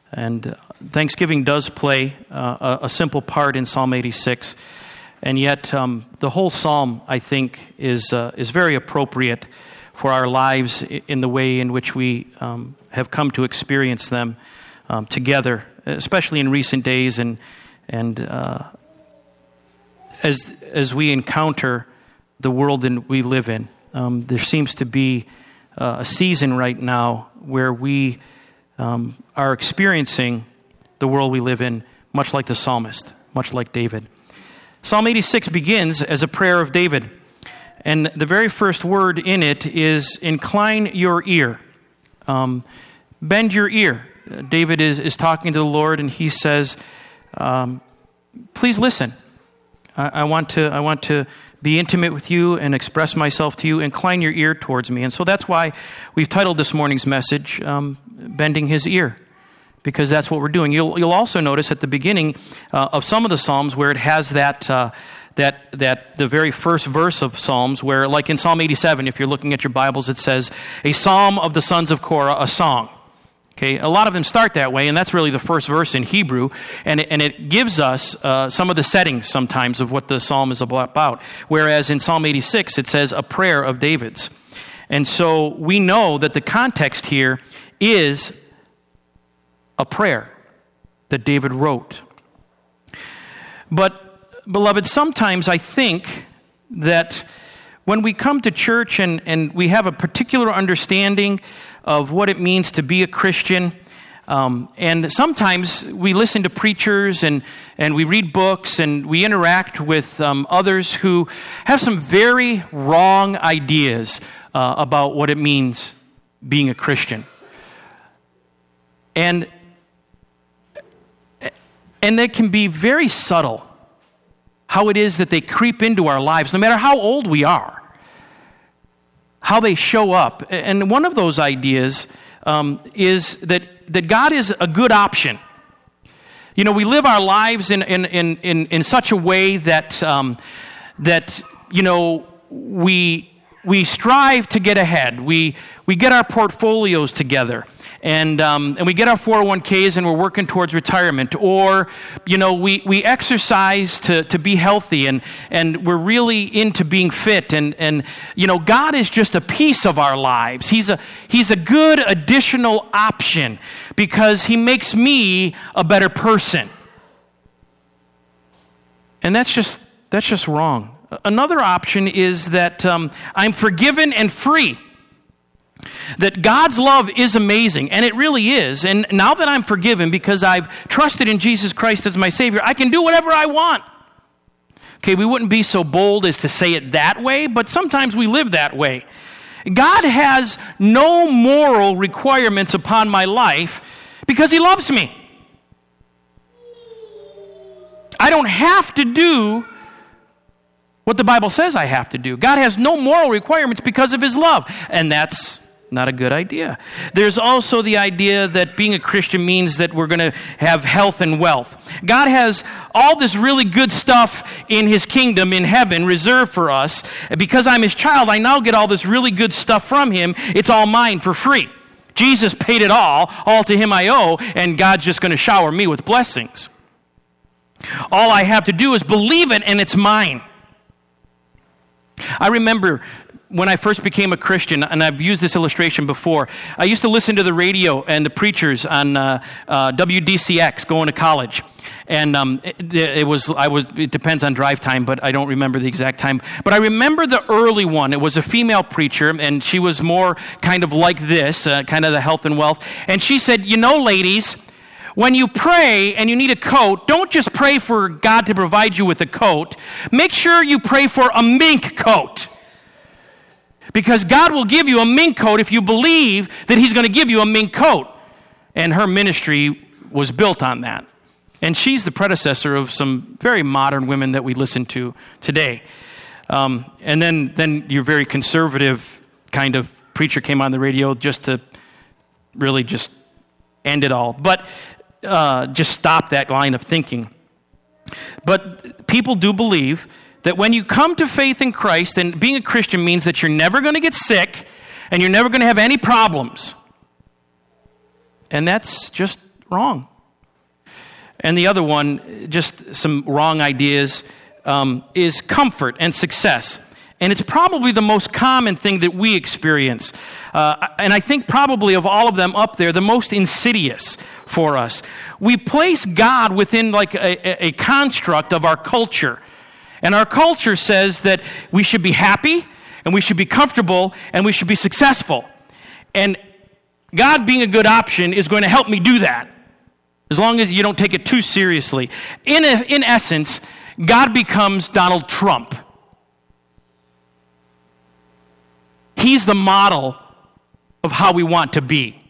And Thanksgiving does play a simple part in Psalm 86. And yet the whole psalm, I think, is very appropriate for our lives in the way in which we have come to experience them together, especially in recent days, and as we encounter the world we live in. There seems to be a season right now where we are experiencing the world we live in, much like the psalmist, much like David. Psalm 86 begins as a prayer of David, and the very first word in it is incline your ear, bend your ear. David is talking to the Lord, and he says, please listen. I want to be intimate with you and express myself to you. Incline your ear towards me. And so that's why we've titled this morning's message, Bending His Ear, because that's what we're doing. You'll also notice at the beginning of some of the Psalms where it has that the very first verse of Psalms, where, like in Psalm 87, if you're looking at your Bibles, it says, a psalm of the sons of Korah, a song. Okay, a lot of them start that way, and that's really the first verse in Hebrew, and it gives us some of the settings sometimes of what the psalm is about. Whereas in Psalm 86, it says a prayer of David's. And so we know that the context here is a prayer that David wrote. But, beloved, sometimes I think that when we come to church and we have a particular understanding of what it means to be a Christian, and sometimes we listen to preachers and we read books and we interact with others who have some very wrong ideas about what it means being a Christian. And they can be very subtle, how it is that they creep into our lives, no matter how old we are, how they show up. And one of those ideas is that God is a good option. You know, we live our lives in such a way that you know, we strive to get ahead. We get our portfolios together. And we get our 401ks and we're working towards retirement. Or, you know, we exercise to be healthy and we're really into being fit. And you know, God is just a piece of our lives. He's a good additional option because He makes me a better person. And that's just wrong. Another option is that I'm forgiven and free. That God's love is amazing, and it really is. And now that I'm forgiven because I've trusted in Jesus Christ as my Savior, I can do whatever I want. Okay, we wouldn't be so bold as to say it that way, but sometimes we live that way. God has no moral requirements upon my life because He loves me. I don't have to do what the Bible says I have to do. God has no moral requirements because of His love, and that's not a good idea. There's also the idea that being a Christian means that we're going to have health and wealth. God has all this really good stuff in His kingdom in heaven reserved for us. Because I'm His child, I now get all this really good stuff from Him. It's all mine for free. Jesus paid it all to Him I owe, and God's just going to shower me with blessings. All I have to do is believe it, and it's mine. I remember when I first became a Christian, and I've used this illustration before, I used to listen to the radio and the preachers on WDCX going to college. And it depends on drive time, but I don't remember the exact time. But I remember the early one. It was a female preacher, and she was more kind of like this, kind of the health and wealth. And she said, you know, ladies, when you pray and you need a coat, don't just pray for God to provide you with a coat. Make sure you pray for a mink coat. Because God will give you a mink coat if you believe that He's going to give you a mink coat. And her ministry was built on that. And she's the predecessor of some very modern women that we listen to today. And then your very conservative kind of preacher came on the radio just to really just end it all. But just stop that line of thinking. But people do believe that when you come to faith in Christ, and being a Christian means that you're never going to get sick and you're never going to have any problems. And that's just Wrong. And the other one, just some wrong ideas, is comfort and success. And it's probably the most common thing that we experience. And I think probably of all of them up there, the most insidious for us. We place God within like a construct of our culture. And our culture says that we should be happy, and we should be comfortable, and we should be successful. And God being a good option is going to help me do that, as long as you don't take it too seriously. In essence, God becomes Donald Trump. He's the model of how we want to be.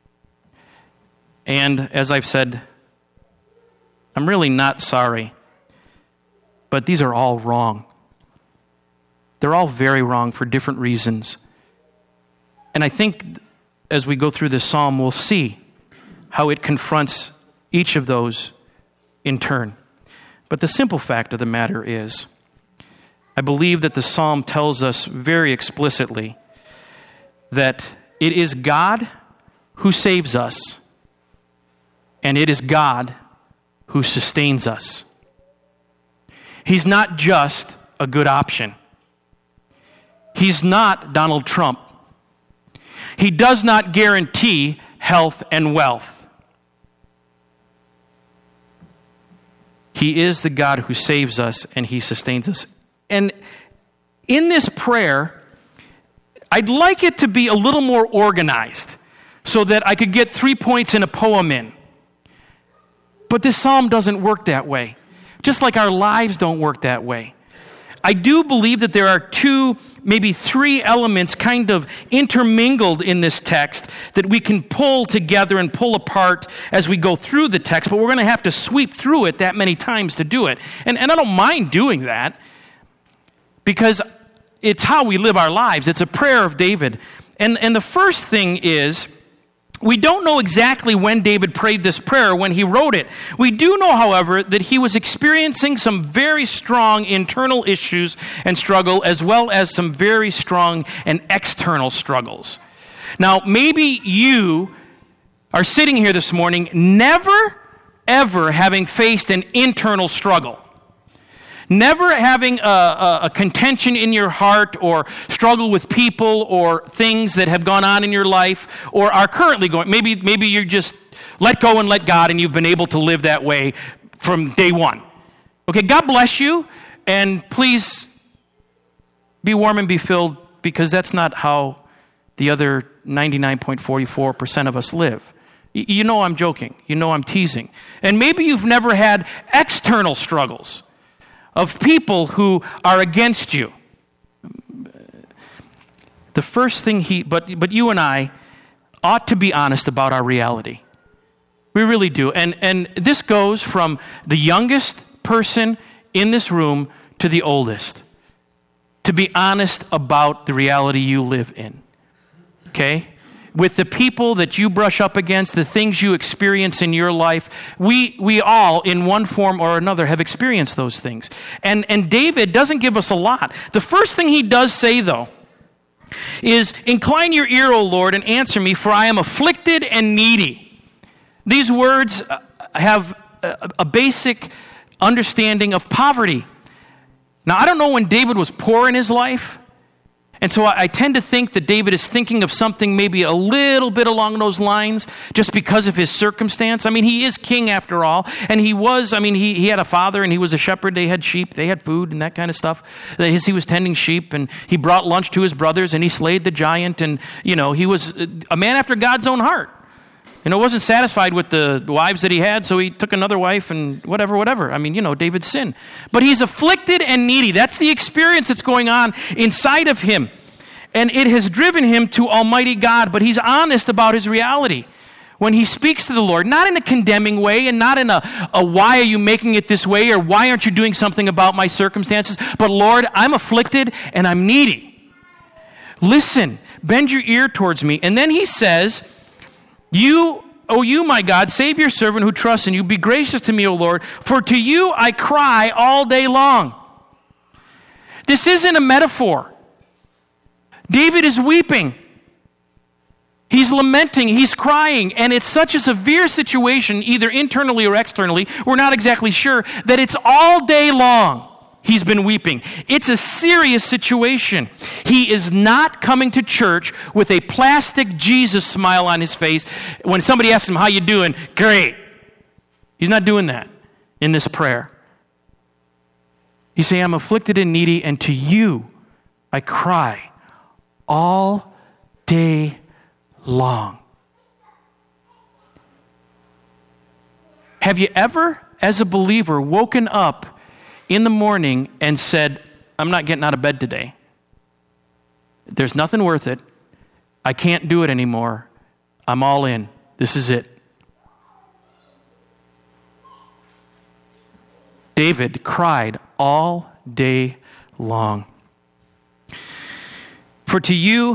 And as I've said, I'm really not sorry, but these are all wrong. They're all very wrong for different reasons. And I think as we go through this psalm, we'll see how it confronts each of those in turn. But the simple fact of the matter is, I believe that the psalm tells us very explicitly that it is God who saves us, and it is God who sustains us. He's not just a good option. He's not Donald Trump. He does not guarantee health and wealth. He is the God who saves us, and He sustains us. And in this prayer, I'd like it to be a little more organized so that I could get 3 points in a poem in. But this psalm doesn't work that way, just like our lives don't work that way. I do believe that there are 2, maybe 3 elements kind of intermingled in this text that we can pull together and pull apart as we go through the text, but we're going to have to sweep through it that many times to do it. And I don't mind doing that, because it's how we live our lives. It's a prayer of David. And the first thing is, we don't know exactly when David prayed this prayer, when he wrote it. We do know, however, that he was experiencing some very strong internal issues and struggle, as well as some very strong and external struggles. Now, maybe you are sitting here this morning never, ever having faced an internal struggle. Never having a contention in your heart or struggle with people or things that have gone on in your life or are currently going. Maybe you're just let go and let God, and you've been able to live that way from day one. Okay, God bless you, and please be warm and be filled, because that's not how the other 99.44% of us live. You know I'm joking. You know I'm teasing. And maybe you've never had external struggles of people who are against you. The first thing but you and I ought to be honest about our reality. We really do. And this goes from the youngest person in this room to the oldest. To be honest about the reality you live in. Okay? With the people that you brush up against, the things you experience in your life, we all, in one form or another, have experienced those things. And David doesn't give us a lot. The first thing he does say, though, is, "Incline your ear, O Lord, and answer me, for I am afflicted and needy." These words have a basic understanding of poverty. Now, I don't know when David was poor in his life. And so I tend to think that David is thinking of something maybe a little bit along those lines, just because of his circumstance. I mean, he is king after all. And he had a father, and he was a shepherd. They had sheep, they had food and that kind of stuff. He was tending sheep, and he brought lunch to his brothers, and he slayed the giant. And, he was a man after God's own heart. Wasn't satisfied with the wives that he had, so he took another wife and whatever. I mean, David's sin. But he's afflicted and needy. That's the experience that's going on inside of him. And it has driven him to Almighty God, but he's honest about his reality. When he speaks to the Lord, not in a condemning way and not in a why are you making it this way, or why aren't you doing something about my circumstances, but Lord, I'm afflicted and I'm needy. Listen, bend your ear towards me. And then he says, you, my God, save your servant who trusts in you. Be gracious to me, O Lord, for to you I cry all day long. This isn't a metaphor. David is weeping. He's lamenting, he's crying, and it's such a severe situation, either internally or externally, we're not exactly sure, that it's all day long he's been weeping. It's a serious situation. He is not coming to church with a plastic Jesus smile on his face. When somebody asks him, how you doing? Great. He's not doing that in this prayer. He's saying, I'm afflicted and needy, and to you I cry all day long. Have you ever, as a believer, woken up in the morning and said, I'm not getting out of bed today. There's nothing worth it. I can't do it anymore. I'm all in. This is it. David cried all day long. For to you,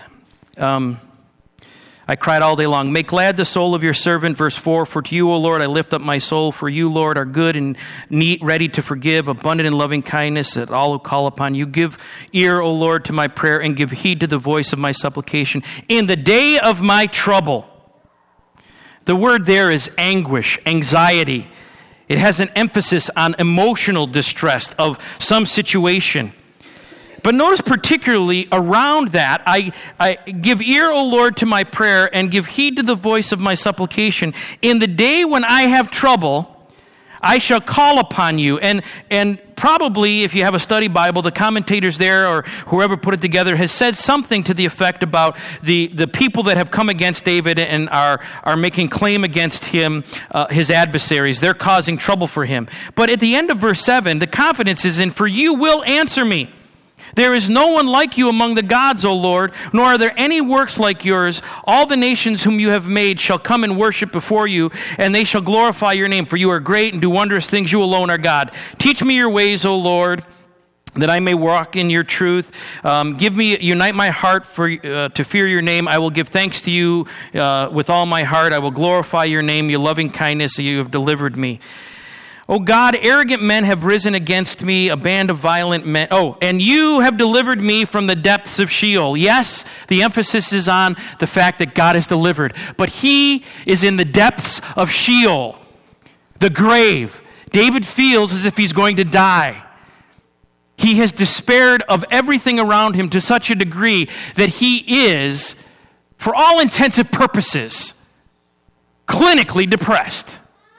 I cried all day long. Make glad the soul of your servant. Verse 4, for to you, O Lord, I lift up my soul. For you, Lord, are good and neat, ready to forgive, abundant in loving kindness that all who call upon you. Give ear, O Lord, to my prayer and give heed to the voice of my supplication. In the day of my trouble. The word there is anguish, anxiety. It has an emphasis on emotional distress of some situation. But notice particularly around that, I give ear, O Lord, to my prayer and give heed to the voice of my supplication. In the day when I have trouble, I shall call upon you. And probably, if you have a study Bible, the commentators there or whoever put it together has said something to the effect about the people that have come against David and are making claim against him, his adversaries. They're causing trouble for him. But at the end of verse 7, the confidence is in, for you will answer me. There is no one like you among the gods, O Lord, nor are there any works like yours. All the nations whom you have made shall come and worship before you, and they shall glorify your name, for you are great and do wondrous things. You alone are God. Teach me your ways, O Lord, that I may walk in your truth. Unite my heart to fear your name. I will give thanks to you with all my heart. I will glorify your name, your loving kindness that you have delivered me. O God, arrogant men have risen against me, a band of violent men. Oh, and you have delivered me from the depths of Sheol. Yes, the emphasis is on the fact that God is delivered. But he is in the depths of Sheol, the grave. David feels as if he's going to die. He has despaired of everything around him to such a degree that he is, for all intents and purposes, clinically depressed.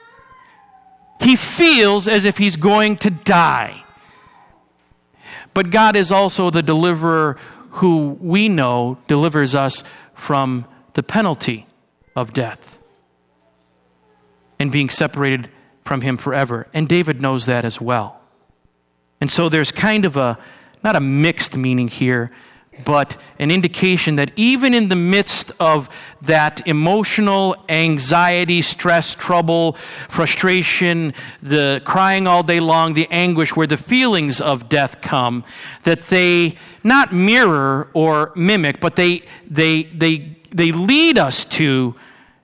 He feels as if he's going to die. But God is also the deliverer who we know delivers us from the penalty of death and being separated from him forever. And David knows that as well. And so there's kind of not a mixed meaning here, but an indication that even in the midst of that emotional anxiety, stress, trouble, frustration, the crying all day long, the anguish, where the feelings of death come, that they not mirror or mimic, but they lead us to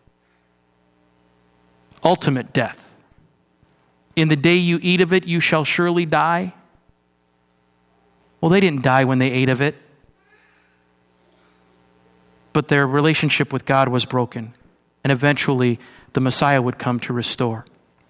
ultimate death. In the day you eat of it, you shall surely die. Well, they didn't die when they ate of it. But their relationship with God was broken. And eventually, the Messiah would come to restore.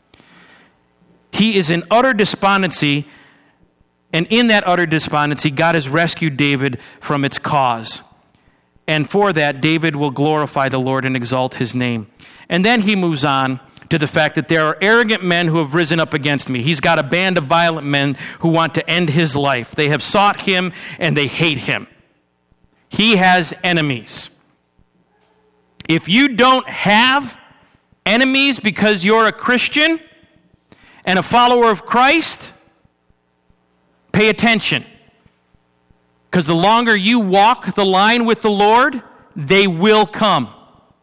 He is in utter despondency. And in that utter despondency, God has rescued David from its cause. And for that, David will glorify the Lord and exalt his name. And then he moves on to the fact that there are arrogant men who have risen up against me. He's got a band of violent men who want to end his life. They have sought him and they hate him. He has enemies. If you don't have enemies because you're a Christian and a follower of Christ, pay attention. Because the longer you walk the line with the Lord, they will come.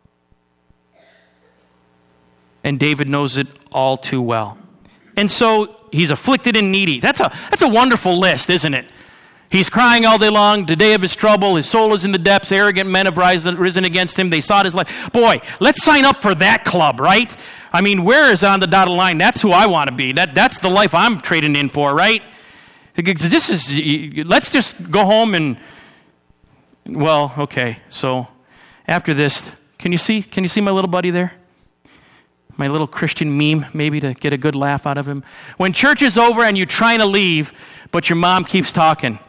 And David knows it all too well. And so he's afflicted and needy. That's a wonderful list, isn't it? He's crying all day long, the day of his trouble. His soul is in the depths. Arrogant men have risen against him. They sought his life. Boy, let's sign up for that club, right? I mean, where is on the dotted line? That's who I want to be. That's the life I'm trading in for, right? Let's just go home and, well, okay. So, after this, can you see my little buddy there? My little Christian meme, maybe to get a good laugh out of him. When church is over and you're trying to leave, but your mom keeps talking.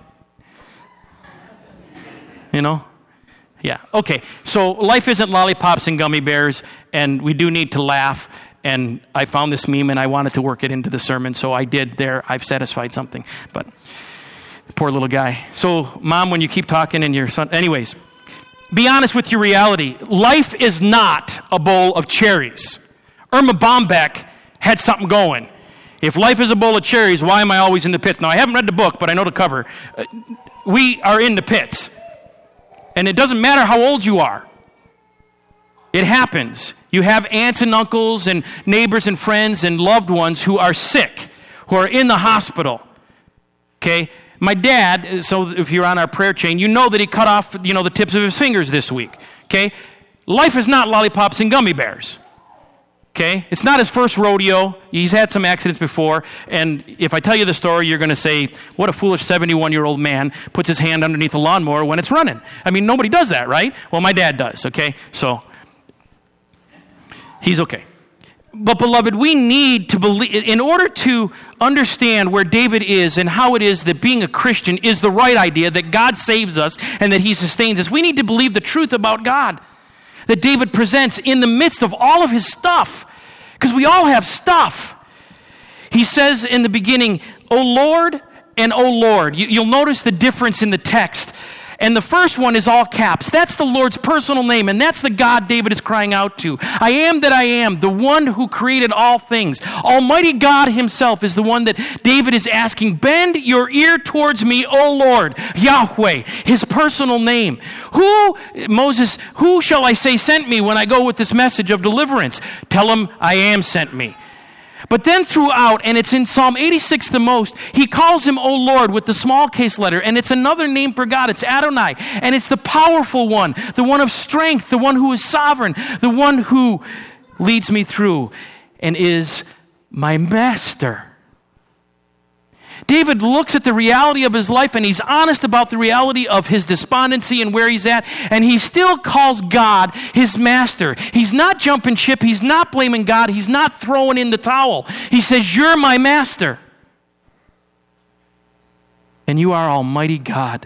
You know? Yeah, okay. So life isn't lollipops and gummy bears, and we do need to laugh. And I found this meme, and I wanted to work it into the sermon, so I did there. I've satisfied something. But poor little guy. So, Mom, when you keep talking and your son... Anyways, be honest with your reality. Life is not a bowl of cherries. Irma Bombeck had something going. If life is a bowl of cherries, why am I always in the pits? Now, I haven't read the book, but I know the cover. We are in the pits. And it doesn't matter how old you are. It happens. You have aunts and uncles and neighbors and friends and loved ones who are sick, who are in the hospital. Okay? My dad, so if you're on our prayer chain, you know that he cut off, the tips of his fingers this week. Okay? Life is not lollipops and gummy bears. Okay? It's not his first rodeo. He's had some accidents before. And if I tell you the story, you're going to say, what a foolish 71-year-old man puts his hand underneath a lawnmower when it's running. I mean, nobody does that, right? Well, my dad does, okay? So, he's okay. But, beloved, we need to believe, in order to understand where David is and how it is that being a Christian is the right idea, that God saves us and that he sustains us, we need to believe the truth about God that David presents in the midst of all of his stuff. Because we all have stuff. He says in the beginning, O Lord and O Lord. You'll notice the difference in the text. And the first one is all caps. That's the Lord's personal name, and that's the God David is crying out to. I am that I am, the one who created all things. Almighty God himself is the one that David is asking, bend your ear towards me, O Lord, Yahweh, his personal name. Who shall I say sent me when I go with this message of deliverance? Tell him I am sent me. But then throughout, and it's in Psalm 86 the most, he calls him, O Lord, with the small case letter, and it's another name for God. It's Adonai, and it's the powerful one, the one of strength, the one who is sovereign, the one who leads me through and is my master. David looks at the reality of his life, and he's honest about the reality of his despondency and where he's at, and he still calls God his master. He's not jumping ship. He's not blaming God. He's not throwing in the towel. He says, you're my master, and you are Almighty God.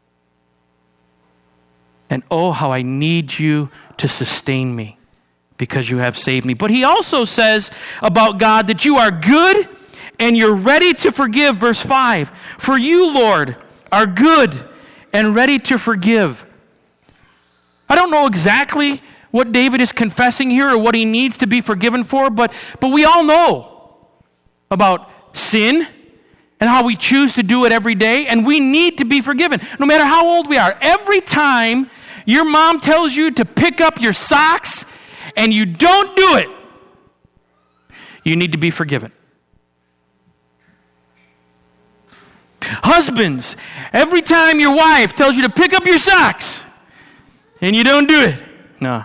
And oh, how I need you to sustain me because you have saved me. But he also says about God that you are good and you're ready to forgive. Verse 5, for you, Lord, are good and ready to forgive. I don't know exactly what David is confessing here or what he needs to be forgiven for, but we all know about sin and how we choose to do it every day, and we need to be forgiven, no matter how old we are. Every time your mom tells you to pick up your socks and you don't do it, you need to be forgiven. Husbands, every time your wife tells you to pick up your socks and you don't do it, no.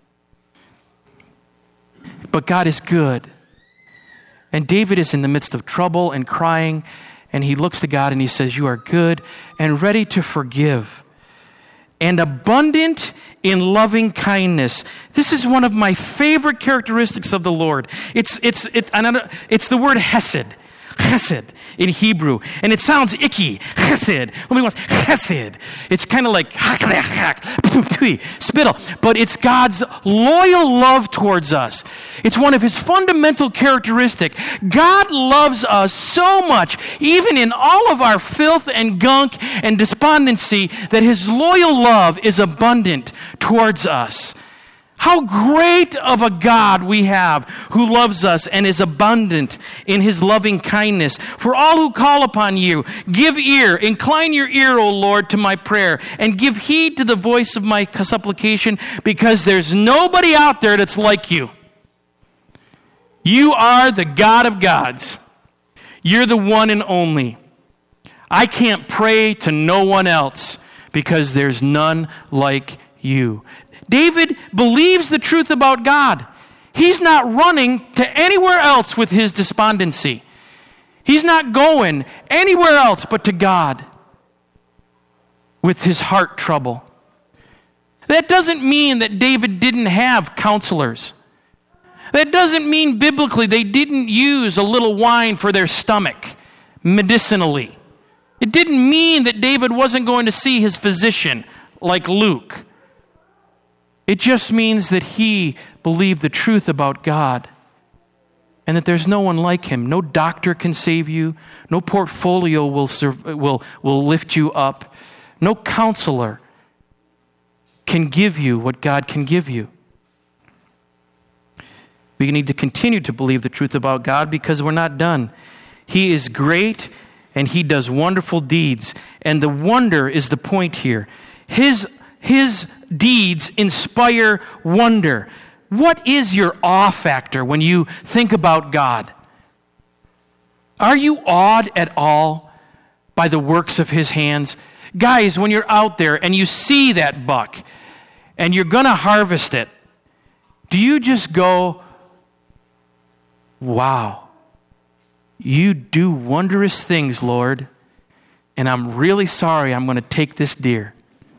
But God is good. And David is in the midst of trouble and crying, and he looks to God and he says, you are good and ready to forgive and abundant in loving kindness. This is one of my favorite characteristics of the Lord. It's the word hesed. Chesed in Hebrew. And it sounds icky. Chesed. Nobody wants chesed. It's kind of like spittle. But it's God's loyal love towards us. It's one of his fundamental characteristics. God loves us so much, even in all of our filth and gunk and despondency, that his loyal love is abundant towards us. How great of a God we have who loves us and is abundant in his loving kindness. For all who call upon you, give ear, incline your ear, O Lord, to my prayer, and give heed to the voice of my supplication, because there's nobody out there that's like you. You are the God of gods. You're the one and only. I can't pray to no one else because there's none like you. David believes the truth about God. He's not running to anywhere else with his despondency. He's not going anywhere else but to God with his heart trouble. That doesn't mean that David didn't have counselors. That doesn't mean biblically they didn't use a little wine for their stomach medicinally. It didn't mean that David wasn't going to see his physician like Luke. It just means that he believed the truth about God and that there's no one like him. No doctor can save you. No portfolio will lift you up. No counselor can give you what God can give you. We need to continue to believe the truth about God because we're not done. He is great and he does wonderful deeds. And the wonder is the point here. His deeds inspire wonder. What is your awe factor when you think about God? Are you awed at all by the works of his hands? Guys, when you're out there and you see that buck and you're going to harvest it, do you just go, wow, you do wondrous things, Lord, and I'm really sorry I'm going to take this deer?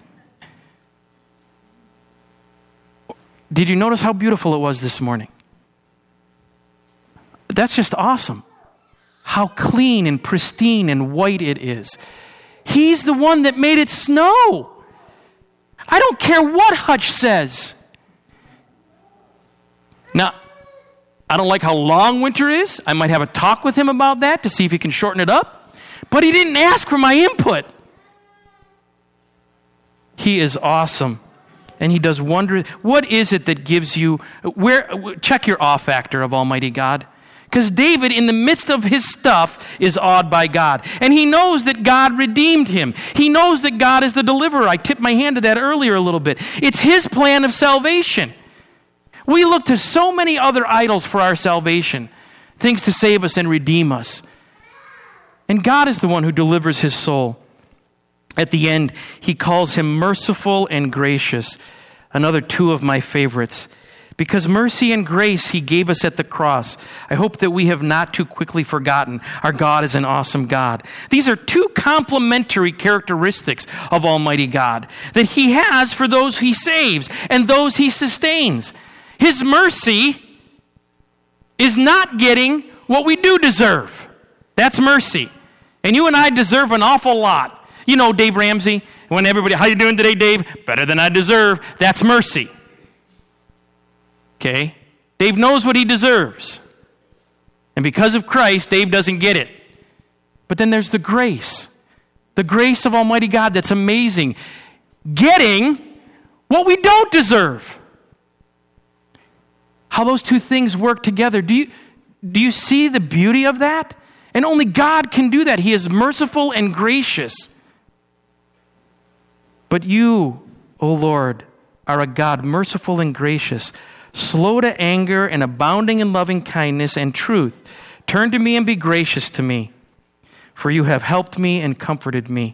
Did you notice how beautiful it was this morning? That's just awesome. How clean and pristine and white it is. He's the one that made it snow. I don't care what Hutch says. Now, I don't like how long winter is. I might have a talk with him about that to see if he can shorten it up. But he didn't ask for my input. He is awesome. And he does wonders. What is it that gives you, check your awe factor of Almighty God. Because David, in the midst of his stuff, is awed by God. And he knows that God redeemed him. He knows that God is the deliverer. I tipped my hand to that earlier a little bit. It's his plan of salvation. We look to so many other idols for our salvation, things to save us and redeem us. And God is the one who delivers his soul. At the end, he calls him merciful and gracious. Another two of my favorites. Because mercy and grace he gave us at the cross. I hope that we have not too quickly forgotten our God is an awesome God. These are two complementary characteristics of Almighty God that he has for those he saves and those he sustains. His mercy is not getting what we do deserve. That's mercy. And you and I deserve an awful lot. You know Dave Ramsey, when everybody, how you doing today, Dave? Better than I deserve. That's mercy. Okay? Dave knows what he deserves. And because of Christ, Dave doesn't get it. But then there's the grace. The grace of Almighty God that's amazing. Getting what we don't deserve. How those two things work together. Do you see the beauty of that? And only God can do that. He is merciful and gracious. But you, O Lord, are a God merciful and gracious, slow to anger and abounding in loving kindness and truth. Turn to me and be gracious to me, for you have helped me and comforted me.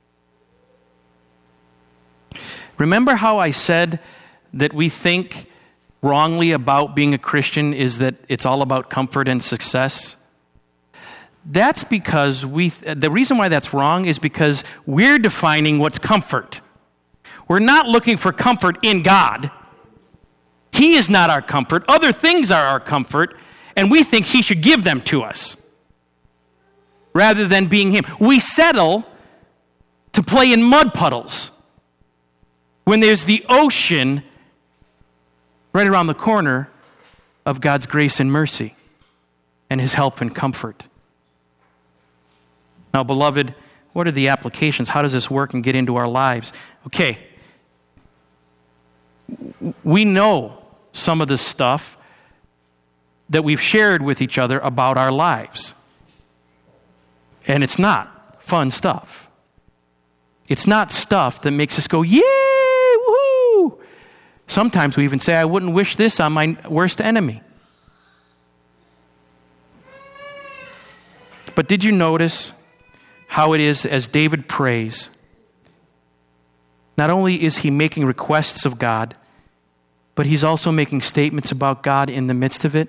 Remember how I said that we think wrongly about being a Christian is that it's all about comfort and success? That's because the reason why that's wrong is because we're defining what's comfort. We're not looking for comfort in God. He is not our comfort. Other things are our comfort, and we think he should give them to us rather than being him. We settle to play in mud puddles when there's the ocean right around the corner of God's grace and mercy and his help and comfort. Now, beloved, what are the applications? How does this work and get into our lives? Okay. We know some of the stuff that we've shared with each other about our lives. And it's not fun stuff. It's not stuff that makes us go, yay, woohoo. Sometimes we even say, I wouldn't wish this on my worst enemy. But did you notice how it is as David prays? Not only is he making requests of God, but he's also making statements about God in the midst of it.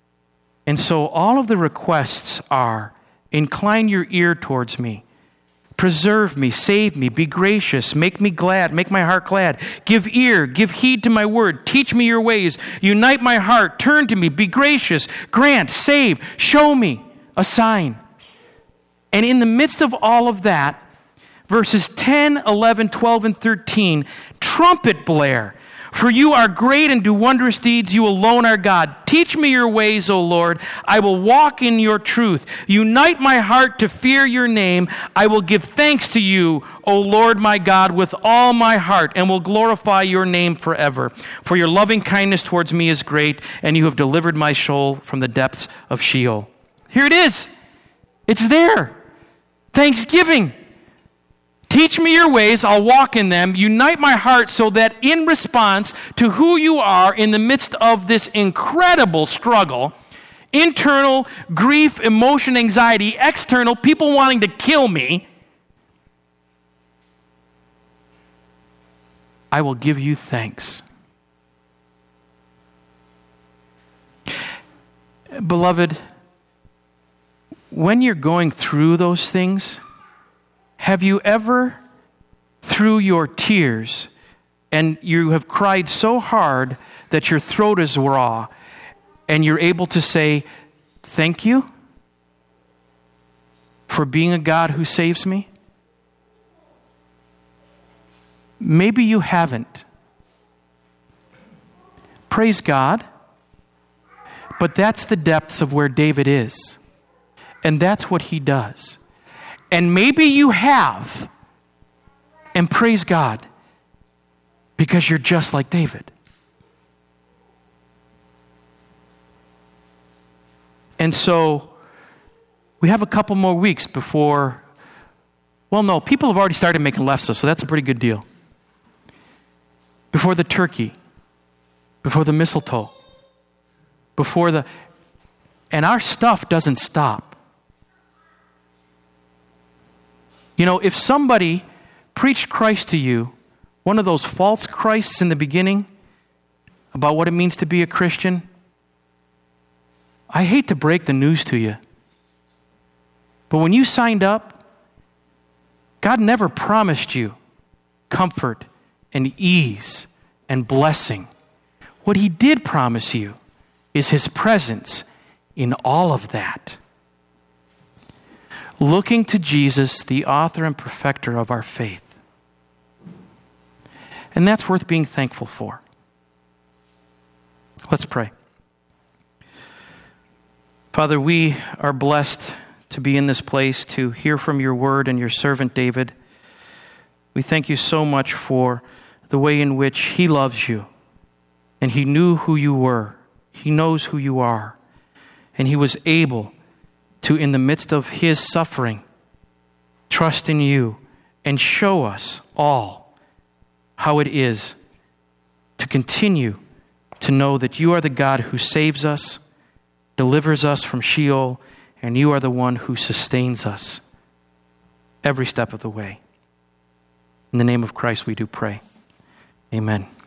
And so all of the requests are, incline your ear towards me. Preserve me, save me, be gracious, make me glad, make my heart glad. Give ear, give heed to my word. Teach me your ways. Unite my heart. Turn to me, be gracious. Grant, save, show me a sign. And in the midst of all of that, verses 10, 11, 12, and 13, trumpet blare. For you are great and do wondrous deeds. You alone are God. Teach me your ways, O Lord. I will walk in your truth. Unite my heart to fear your name. I will give thanks to you, O Lord my God, with all my heart, and will glorify your name forever. For your loving kindness towards me is great, and you have delivered my soul from the depths of Sheol. Here it is. It's there. Thanksgiving. Teach me your ways, I'll walk in them. Unite my heart so that in response to who you are in the midst of this incredible struggle, internal grief, emotion, anxiety, external people wanting to kill me, I will give you thanks. Beloved, when you're going through those things, have you ever, through your tears, and you have cried so hard that your throat is raw, and you're able to say, thank you for being a God who saves me? Maybe you haven't. Praise God. But that's the depths of where David is. And that's what he does. And maybe you have, and praise God, because you're just like David. And so, we have a couple more weeks before, well, no, people have already started making lefse, so that's a pretty good deal. Before the turkey, before the mistletoe, and our stuff doesn't stop. You know, if somebody preached Christ to you, one of those false Christs in the beginning, about what it means to be a Christian, I hate to break the news to you, but when you signed up, God never promised you comfort and ease and blessing. What he did promise you is his presence in all of that. Looking to Jesus, the author and perfecter of our faith. And that's worth being thankful for. Let's pray. Father, we are blessed to be in this place to hear from your word and your servant David. We thank you so much for the way in which he loves you, and he knew who you were. He knows who you are, and he was able to, in the midst of his suffering, trust in you and show us all how it is to continue to know that you are the God who saves us, delivers us from Sheol, and you are the one who sustains us every step of the way. In the name of Christ we do pray. Amen.